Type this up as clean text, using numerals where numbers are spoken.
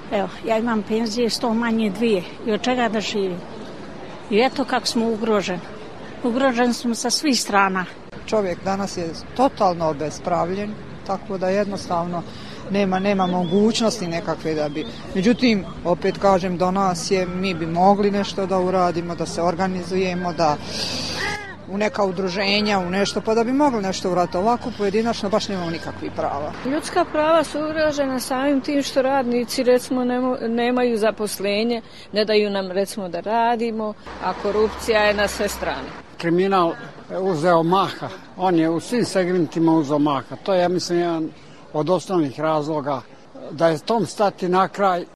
Evo, ja imam penzije 100 manje 2 i od čega da živim. I eto kako smo ugroženi. Ugroženi smo sa svih strana. Čovjek danas je totalno obespravljen, tako da jednostavno nema mogućnosti nekakve da bi. Međutim, opet kažem, do nas je, mi bi mogli nešto da uradimo, da se organizujemo, da u neka udruženja, u nešto, pa da bi mogli nešto uraditi. Ovako pojedinačno baš nemamo nikakvih prava. Ljudska prava su ugrožena samim tim što radnici recimo nemaju zaposlenje, ne daju nam recimo da radimo, a korupcija je na sve strane. Kriminal uzeo maha, on je u svim segmentima uzeo maha. To je, ja mislim, jedan od osnovnih razloga da je tom stati na kraj